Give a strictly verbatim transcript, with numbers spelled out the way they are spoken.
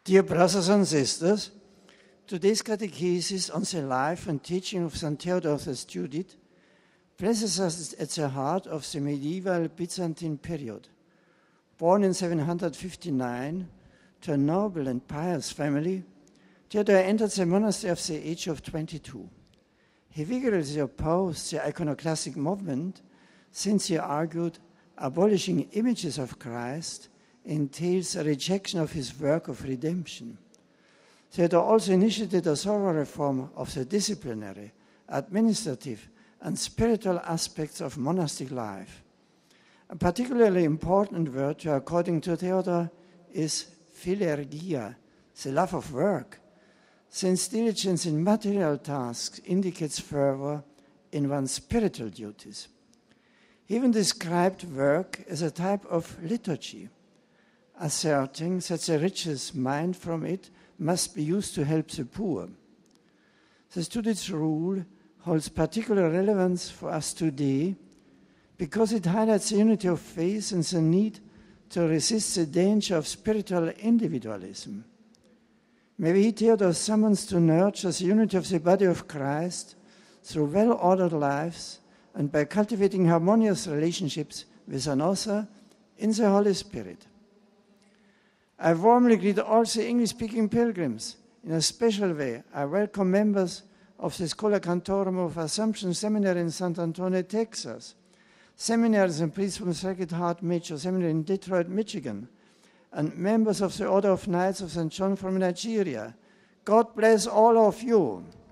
Dear brothers and sisters, today's catechesis on the life and teaching of Saint Theodosius Judith places us at the heart of the medieval Byzantine period. Born in seven hundred fifty-nine to a noble and pious family, Theodore entered the monastery at the age of twenty-two. He vigorously opposed the iconoclastic movement since he argued abolishing images of Christ entails a rejection of his work of redemption. Theodore also initiated a thorough reform of the disciplinary, administrative, and spiritual aspects of monastic life. A particularly important virtue, according to Theodore, is philergia, the love of work, since diligence in material tasks indicates fervor in one's spiritual duties. He even described work as a type of liturgy, asserting that the riches mined from it must be used to help the poor. The Judith's rule holds particular relevance for us today because it highlights the unity of faith and the need to resist the danger of spiritual individualism. May we heed Theodore summons to nurture the unity of the body of Christ through well-ordered lives and by cultivating harmonious relationships with another in the Holy Spirit. I warmly greet all the English-speaking pilgrims. In a special way, I welcome members of the Schola Cantorum of Assumption Seminary in San Antonio, Texas, seminaries and priests from Sacred Heart Major Seminary in Detroit, Michigan, and members of the Order of Knights of Saint John from Nigeria. God bless all of you.